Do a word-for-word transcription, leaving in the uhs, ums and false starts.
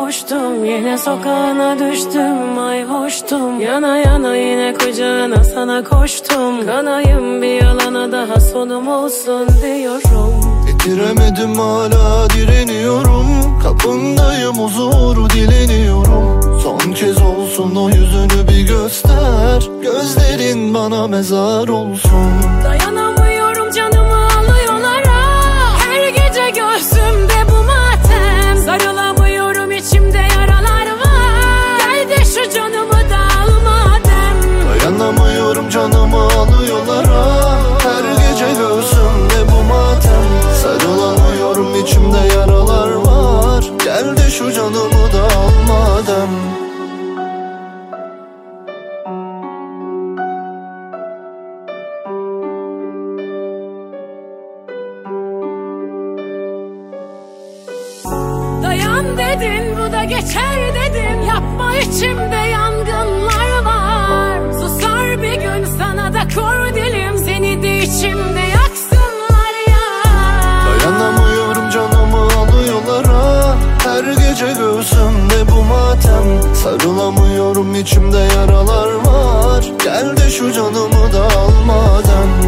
sarhoştum, yine sokağına düştüm, ay hoştum. Yana yana yine kucağına sana koştum. Kanayım bir yalana, daha sonum olsun diyorum. Bitiremedim, hala direniyorum. Kapındayım, huzuru dileniyorum. Son kez olsun o yüzünü bir göster. Gözlerin bana mezar olsun. Dayanamıyorum, canımı alıyorlar ah. Her gece göğsümde bu matem. Sarılamıyorum, içimde yaralar var. Gel de şu canımı da al madem. Dayanamıyorum, canımı alıyorlar ah. Her gece göğsümde bu matem. Sarılamıyorum, içimde yaralar var. Gel de şu canımı da al madem. Dayan dedin, bu da geçer dedim. Yapma, içimde yangınlar var. Susar bir gün, sana da kor dilim. Seni de içimde yaksınlar ya. Dayanamıyorum, canımı alıyorlar ah. Her gece göğsümde bu matem. Sarılamıyorum, içimde yaralar var. Gel de şu canımı da al madem.